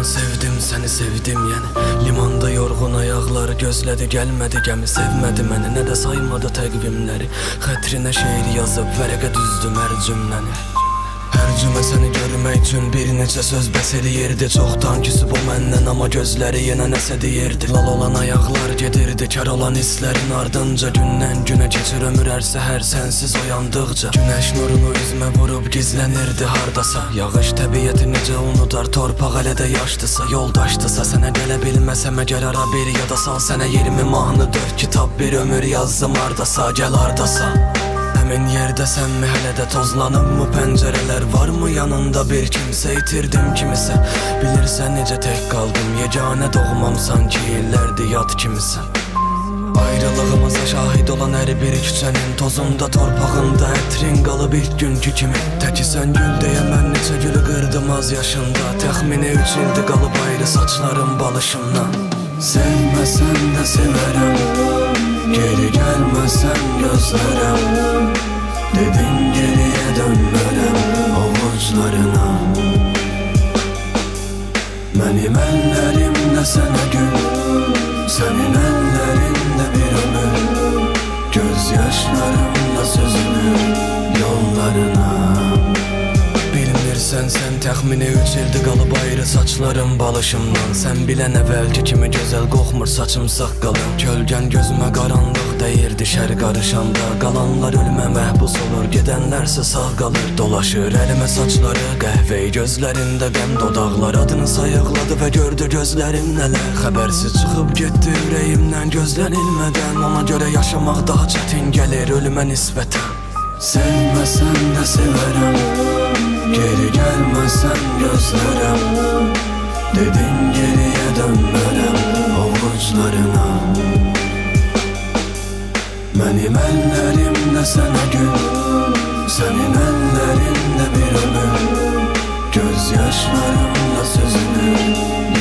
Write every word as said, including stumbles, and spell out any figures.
Başından sevdim səni sevdim yəni Limanda yorğun ayaqları gözlədi gəlmədi gəmi Sevmədi məni nə də saymadı təqvimləri Xətrinə şeir yazıb vərəqə düzdüm hər cümləni Hər cümə səni görmək üçün bir neçə söz bəs eləyirdi Çoxdan küsüb o məndən amma gözləri yenə nəsə deyirdi Lal olan ayaqlar gedirdi kar olan hisslərin ardınca Gündən günə keçir ömür hər səhər sənsiz oyandıqca Günəş nurunu üzmə vurub gizlənirdi hardasa Yağış təbiəti necə unutar torpaq hələ də yaşdısa Yoldaşdısa sənə gələ bilməsəm əgər ara bir yada sal Sənə iyirmi mahnı dörd kitab bir ömür yazdım hardasa gəl hardasa Həmin yerdəsənmi hələ də tozlanıb mı pəncərələr Varmı yanında bir kimsə itirdim kimisə Bilirsən necə tək qaldım yeganə doğmam sanki illərdi yad kimisə Ayrılığımıza şahid olan hər bir küçənin tozunda torpağında ətrin qalıb ilk günkü kimi Təki sən gül deyə mən neçə gülü qırdım az yaşında Təxmini üç ildi qalıb ayrı saçlarım balışımdan Sevməsən də sevərəm Geri gəlməsən gözlərəm Dedin geriyə dönmərəm ovuclarına Mənim əllərimdə sənə gül Sənin əllərində bir ömür Göz yaşlarımla sözünür yollarına Bilmirsən sən təxmini üç ildi qalıb ayrı saçlarım balışımdan Sən bilən əvvəlki kimi gözəl qoxmur saçım saqqalım Kölgən gözümə qaranlıq dəyirdi şər qarışanda Qalanlar ölümə məhbus olur gedənlərsə sağ qalır Dolaşır əlimə saçları qəhvəyi gözlərində qəm dodaqlar Adını sayıqladı və gördü gözlərim nələr Xəbərsiz çıxıb getdi ürəyimdən gözlənilmədən Ona görə yaşamaq daha çətin gəlir ölümə nisbətən Sevməsən də sevərəm Geri gəlməsən gözlərəm Dedin geriyə dönmərəm ovuclarına Mənim əllərimdə sənə gül Sənin əllərində bir ömür Göz yaşlarımla sözünür